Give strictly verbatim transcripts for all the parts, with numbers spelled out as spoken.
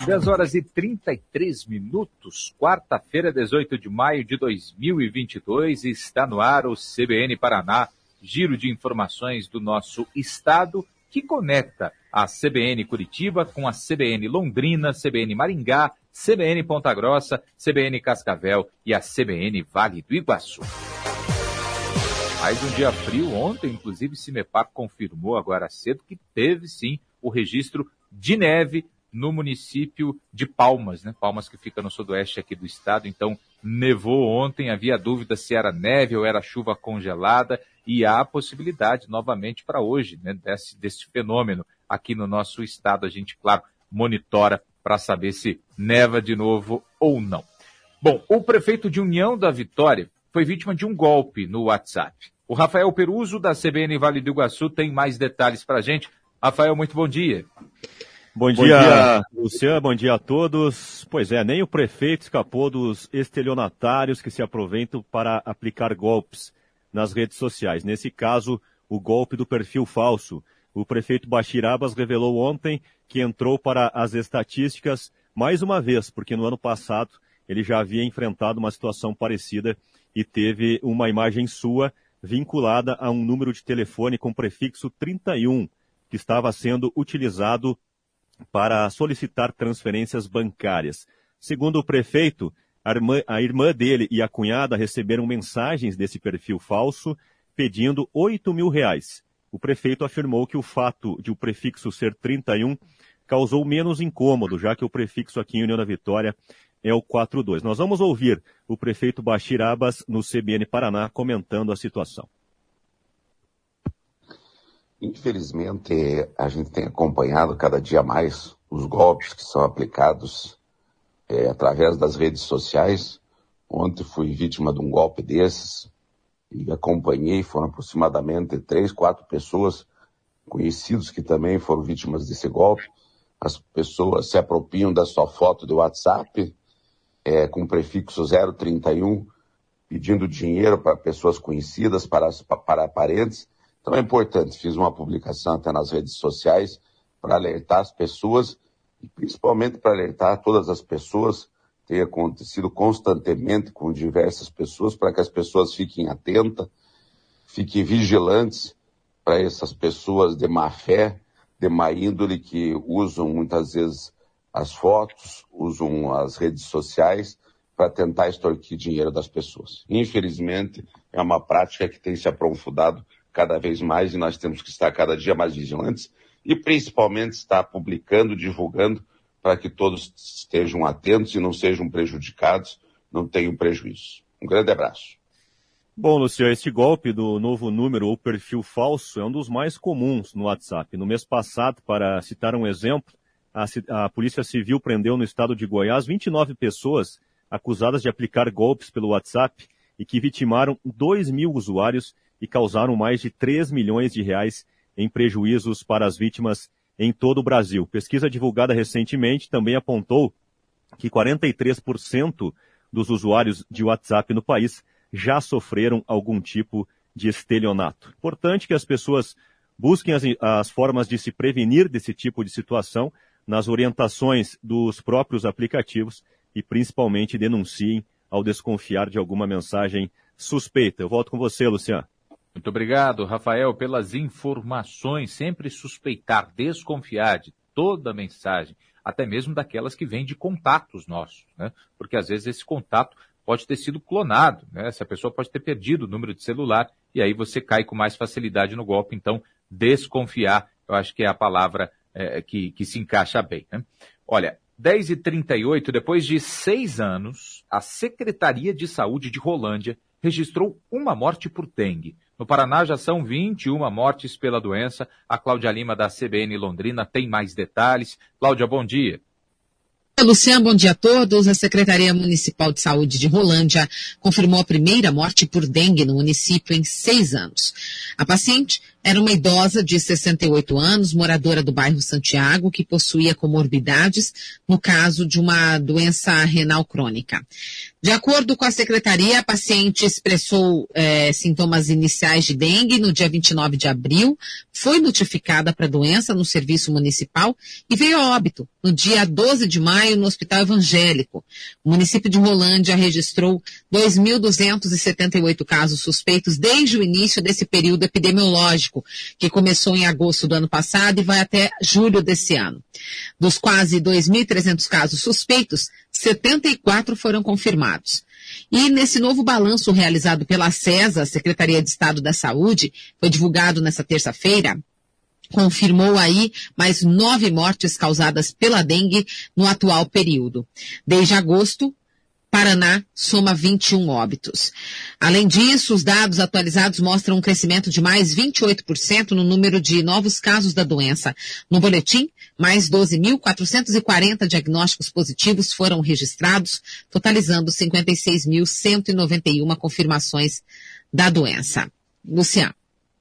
dez horas e trinta e três minutos, quarta-feira, dezoito de maio de dois mil e vinte e dois, está no ar o C B N Paraná, giro de informações do nosso estado, que conecta a C B N Curitiba com a C B N Londrina, C B N Maringá, C B N Ponta Grossa, C B N Cascavel e a C B N Vale do Iguaçu. Mais um dia frio, ontem, inclusive, Cimepar confirmou agora cedo que teve, sim, o registro de neve no município de Palmas, né? Palmas que fica no sudoeste aqui do estado. Então, nevou ontem, havia dúvida se era neve ou era chuva congelada, e há a possibilidade novamente para hoje, né, desse, desse fenômeno aqui no nosso estado. A gente, claro, monitora para saber se neva de novo ou não. Bom, o prefeito de União da Vitória foi vítima de um golpe no WhatsApp. O Rafael Peruso, da C B N Vale do Iguaçu, tem mais detalhes para a gente. Rafael, muito bom dia. Bom dia, bom dia, Luciano, bom dia a todos. Pois é, nem o prefeito escapou dos estelionatários que se aproveitam para aplicar golpes nas redes sociais. Nesse caso, o golpe do perfil falso. O prefeito Bashir Abbas revelou ontem que entrou para as estatísticas mais uma vez, porque no ano passado ele já havia enfrentado uma situação parecida e teve uma imagem sua vinculada a um número de telefone com prefixo trinta e um, que estava sendo utilizado para solicitar transferências bancárias. Segundo o prefeito, a irmã, a irmã dele e a cunhada receberam mensagens desse perfil falso pedindo oito mil reais. O prefeito afirmou que o fato de o prefixo ser trinta e um causou menos incômodo, já que o prefixo aqui em União da Vitória é o quarenta e dois. Nós vamos ouvir o prefeito Bashir Abbas no C B N Paraná comentando a situação. Infelizmente, a gente tem acompanhado cada dia mais os golpes que são aplicados é, através das redes sociais. Ontem fui vítima de um golpe desses e acompanhei, foram aproximadamente três, quatro pessoas conhecidos que também foram vítimas desse golpe. As pessoas se apropriam da sua foto do WhatsApp é, com o prefixo zero trinta e um, pedindo dinheiro para pessoas conhecidas, para, para parentes. Então é importante, fiz uma publicação até nas redes sociais para alertar as pessoas e principalmente para alertar todas as pessoas. Tem acontecido constantemente com diversas pessoas para que as pessoas fiquem atentas, fiquem vigilantes para essas pessoas de má fé, de má índole, que usam muitas vezes as fotos, usam as redes sociais para tentar extorquir dinheiro das pessoas. Infelizmente, é uma prática que tem se aprofundado cada vez mais e nós temos que estar cada dia mais vigilantes e principalmente estar publicando, divulgando para que todos estejam atentos e não sejam prejudicados, não tenham prejuízo. Um grande abraço. Bom, Luciano, este golpe do novo número ou perfil falso é um dos mais comuns no WhatsApp. No mês passado, para citar um exemplo, a, a Polícia Civil prendeu no estado de Goiás vinte e nove pessoas acusadas de aplicar golpes pelo WhatsApp e que vitimaram dois mil usuários e causaram mais de três milhões de reais em prejuízos para as vítimas em todo o Brasil. Pesquisa divulgada recentemente também apontou que quarenta e três por cento dos usuários de WhatsApp no país já sofreram algum tipo de estelionato. Importante que as pessoas busquem as, as formas de se prevenir desse tipo de situação nas orientações dos próprios aplicativos e principalmente denunciem ao desconfiar de alguma mensagem suspeita. Eu volto com você, Luciano. Muito obrigado, Rafael, pelas informações. Sempre suspeitar, desconfiar de toda mensagem, até mesmo daquelas que vêm de contatos nossos, né? Porque às vezes esse contato pode ter sido clonado, né? Essa pessoa pode ter perdido o número de celular e aí você cai com mais facilidade no golpe. Então, desconfiar, eu acho que é a palavra é, que, que se encaixa bem, né? Olha, dez e trinta e oito, depois de seis anos, a Secretaria de Saúde de Rolândia registrou uma morte por dengue. No Paraná já são vinte e uma mortes pela doença. A Cláudia Lima, da C B N Londrina, tem mais detalhes. Cláudia, bom dia. Luciano, bom dia a todos. A Secretaria Municipal de Saúde de Rolândia confirmou a primeira morte por dengue no município em seis anos. A paciente Era uma idosa de sessenta e oito anos, moradora do bairro Santiago, que possuía comorbidades no caso de uma doença renal crônica. De acordo com a secretaria, a paciente expressou eh, sintomas iniciais de dengue no dia vinte e nove de abril, foi notificada para a doença no serviço municipal e veio a óbito no dia doze de maio no Hospital Evangélico. O município de Rolândia registrou dois mil duzentos e setenta e oito casos suspeitos desde o início desse período epidemiológico, que começou em agosto do ano passado e vai até julho desse ano. Dos quase dois mil e trezentos casos suspeitos, setenta e quatro foram confirmados. E nesse novo balanço realizado pela SESA, Secretaria de Estado da Saúde, foi divulgado nesta terça-feira, confirmou aí mais nove mortes causadas pela dengue no atual período. Desde agosto, Paraná soma vinte e um óbitos. Além disso, os dados atualizados mostram um crescimento de mais vinte e oito por cento no número de novos casos da doença. No boletim, mais doze mil quatrocentos e quarenta diagnósticos positivos foram registrados, totalizando cinquenta e seis mil cento e noventa e uma confirmações da doença. Luciano.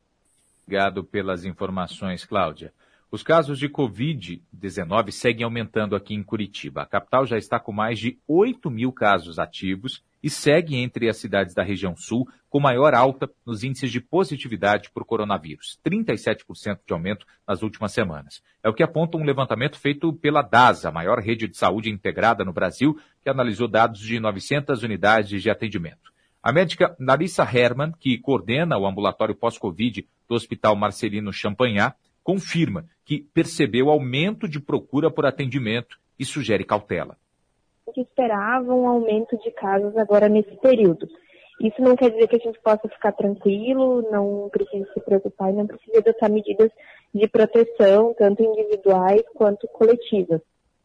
Obrigado pelas informações, Cláudia. Os casos de covid dezenove seguem aumentando aqui em Curitiba. A capital já está com mais de oito mil casos ativos e segue entre as cidades da região sul com maior alta nos índices de positividade por coronavírus, trinta e sete por cento de aumento nas últimas semanas. É o que aponta um levantamento feito pela DASA, a maior rede de saúde integrada no Brasil, que analisou dados de novecentas unidades de atendimento. A médica Larissa Herman, que coordena o ambulatório pós-covid do Hospital Marcelino Champagnat, confirma que percebeu aumento de procura por atendimento e sugere cautela. A gente esperava um aumento de casos agora nesse período. Isso não quer dizer que a gente possa ficar tranquilo, não precisa se preocupar e não precisa adotar medidas de proteção, tanto individuais quanto coletivas.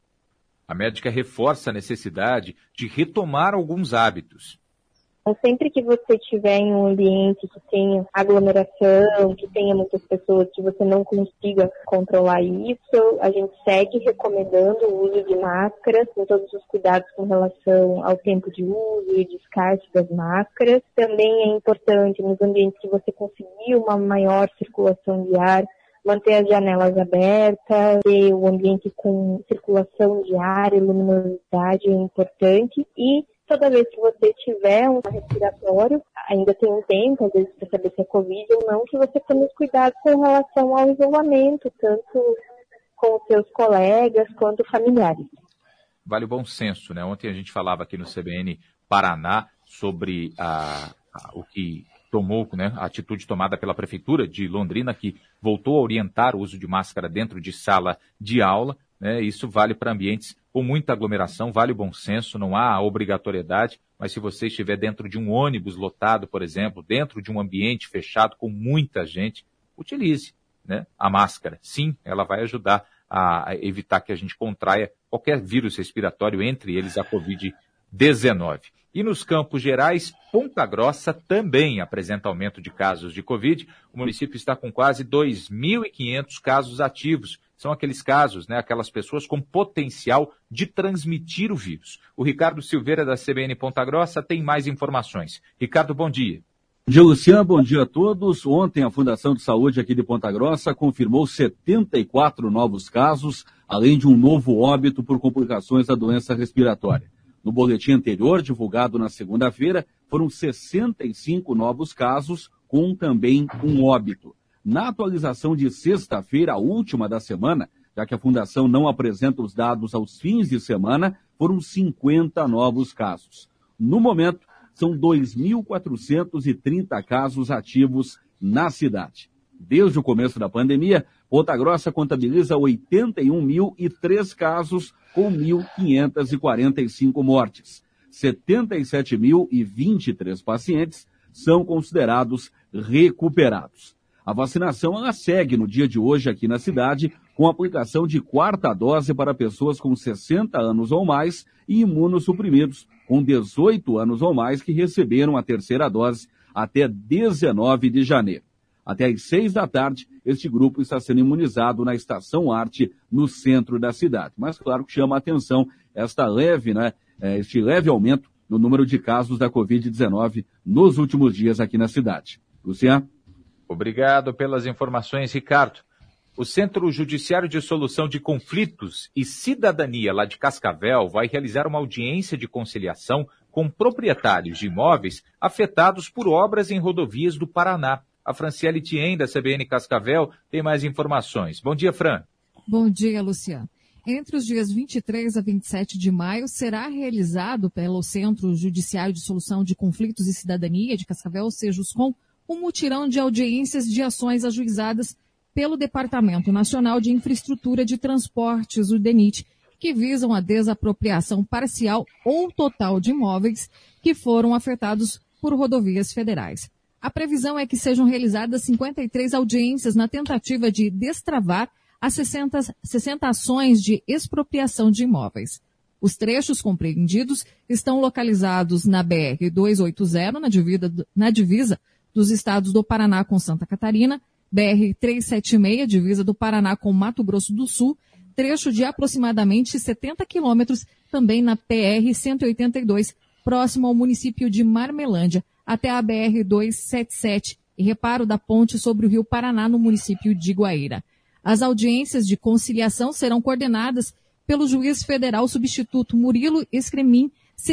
A médica reforça a necessidade de retomar alguns hábitos. Então, sempre que você estiver em um ambiente que tenha aglomeração, que tenha muitas pessoas, que você não consiga controlar isso, a gente segue recomendando o uso de máscaras, com todos os cuidados com relação ao tempo de uso e descarte das máscaras. Também é importante, nos ambientes que você conseguir uma maior circulação de ar, manter as janelas abertas, ter o ambiente com circulação de ar e luminosidade é importante. E toda vez que você tiver um respiratório, ainda tem um tempo, às vezes, para saber se é Covid ou não, que você tome cuidado com relação ao isolamento, tanto com os seus colegas quanto familiares. Vale o bom senso, né? Ontem a gente falava aqui no C B N Paraná sobre a, a, o que tomou, né, a atitude tomada pela Prefeitura de Londrina, que voltou a orientar o uso de máscara dentro de sala de aula. Né? Isso vale para ambientes com muita aglomeração, vale o bom senso, não há obrigatoriedade, mas se você estiver dentro de um ônibus lotado, por exemplo, dentro de um ambiente fechado com muita gente, utilize, né, a máscara. Sim, ela vai ajudar a evitar que a gente contraia qualquer vírus respiratório, entre eles a covid dezenove. E nos Campos Gerais, Ponta Grossa também apresenta aumento de casos de Covid. O município está com quase dois mil e quinhentos casos ativos. São aqueles casos, né, aquelas pessoas com potencial de transmitir o vírus. O Ricardo Silveira, da C B N Ponta Grossa, tem mais informações. Ricardo, bom dia. Bom dia, Luciano. Bom dia a todos. Ontem, a Fundação de Saúde aqui de Ponta Grossa confirmou setenta e quatro novos casos, além de um novo óbito por complicações da doença respiratória. No boletim anterior, divulgado na segunda-feira, foram sessenta e cinco novos casos, com também um óbito. Na atualização de sexta-feira, a última da semana, já que a Fundação não apresenta os dados aos fins de semana, foram cinquenta novos casos. No momento, são dois mil quatrocentos e trinta casos ativos na cidade. Desde o começo da pandemia, Ponta Grossa contabiliza oitenta e um mil e três casos, com mil quinhentas e quarenta e cinco mortes. setenta e sete mil e vinte e três pacientes são considerados recuperados. A vacinação ela segue no dia de hoje aqui na cidade, com aplicação de quarta dose para pessoas com sessenta anos ou mais e imunossuprimidos, com dezoito anos ou mais que receberam a terceira dose até dezenove de janeiro. Até às seis da tarde, este grupo está sendo imunizado na Estação Arte, no centro da cidade. Mas, claro, que chama a atenção esta leve, né, este leve aumento no número de casos da covid dezenove nos últimos dias aqui na cidade. Luciano? Obrigado pelas informações, Ricardo. O Centro Judiciário de Solução de Conflitos e Cidadania, lá de Cascavel, vai realizar uma audiência de conciliação com proprietários de imóveis afetados por obras em rodovias do Paraná. A Franciele Thiem, da C B N Cascavel, tem mais informações. Bom dia, Fran. Bom dia, Luciano. Entre os dias vinte e três a vinte e sete de maio, será realizado pelo Centro Judiciário de Solução de Conflitos e Cidadania de Cascavel, Sejuscom, um mutirão de audiências de ações ajuizadas pelo Departamento Nacional de Infraestrutura de Transportes, o DENIT, que visam a desapropriação parcial ou total de imóveis que foram afetados por rodovias federais. A previsão é que sejam realizadas cinquenta e três audiências na tentativa de destravar as sessenta, sessenta ações de expropriação de imóveis. Os trechos compreendidos estão localizados na B R duzentos e oitenta, na divisa, na divisa dos estados do Paraná com Santa Catarina, B R trezentos e setenta e seis, divisa do Paraná com Mato Grosso do Sul, trecho de aproximadamente setenta quilômetros, também na P R cento e oitenta e dois, próximo ao município de Marmelândia, até a B R duzentos e setenta e sete e reparo da ponte sobre o Rio Paraná, no município de Guaíra. As audiências de conciliação serão coordenadas pelo juiz federal substituto Murilo Escremin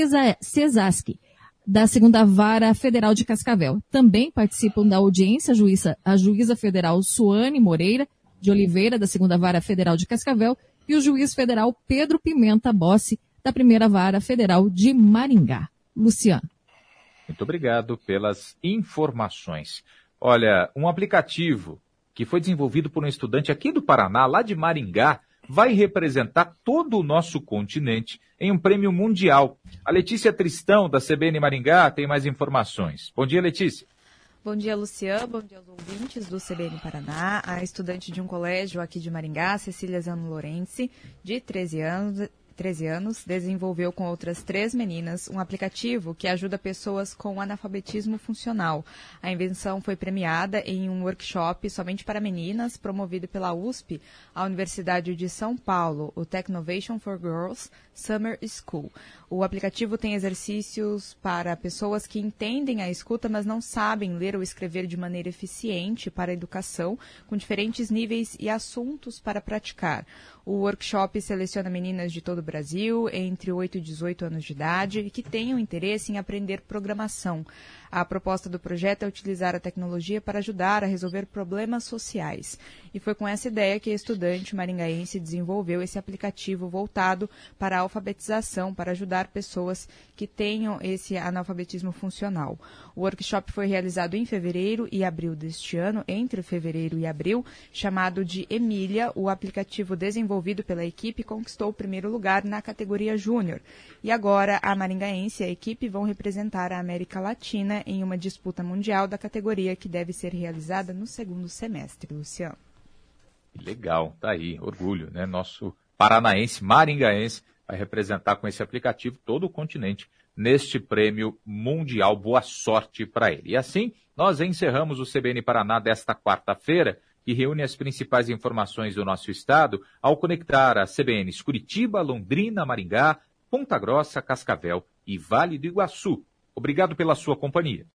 Cesaski, da segunda Vara Federal de Cascavel. Também participam da audiência a juíza, a juíza federal Suane Moreira de Oliveira, da segunda Vara Federal de Cascavel, e o juiz federal Pedro Pimenta Bossi, da primeira Vara Federal de Maringá. Luciano. Muito obrigado pelas informações. Olha, um aplicativo que foi desenvolvido por um estudante aqui do Paraná, lá de Maringá, vai representar todo o nosso continente em um prêmio mundial. A Letícia Tristão, da C B N Maringá, tem mais informações. Bom dia, Letícia. Bom dia, Luciano. Bom dia aos ouvintes do C B N Paraná. A estudante de um colégio aqui de Maringá, Cecília Zano Lourenci, de treze anos, treze anos, desenvolveu com outras três meninas um aplicativo que ajuda pessoas com analfabetismo funcional. A invenção foi premiada em um workshop somente para meninas, promovido pela U S P, a Universidade de São Paulo, o Technovation for Girls Summer School. O aplicativo tem exercícios para pessoas que entendem a escuta, mas não sabem ler ou escrever de maneira eficiente para a educação, com diferentes níveis e assuntos para praticar. O workshop seleciona meninas de todo o Brasil, entre oito e dezoito anos de idade, que tenham interesse em aprender programação. A proposta do projeto é utilizar a tecnologia para ajudar a resolver problemas sociais. E foi com essa ideia que a estudante maringaense desenvolveu esse aplicativo voltado para a alfabetização, para ajudar pessoas que tenham esse analfabetismo funcional. O workshop foi realizado em fevereiro e abril deste ano, entre fevereiro e abril, chamado de Emília. O aplicativo desenvolvido pela equipe conquistou o primeiro lugar na categoria Júnior. E agora a maringaense e a equipe vão representar a América Latina em uma disputa mundial da categoria que deve ser realizada no segundo semestre, Luciano. Legal, tá aí, orgulho, né? Nosso paranaense, maringaense, vai representar com esse aplicativo todo o continente neste prêmio mundial. Boa sorte para ele. E assim, nós encerramos o C B N Paraná desta quarta-feira, que reúne as principais informações do nosso estado ao conectar a C B Ns Curitiba, Londrina, Maringá, Ponta Grossa, Cascavel e Vale do Iguaçu. Obrigado pela sua companhia.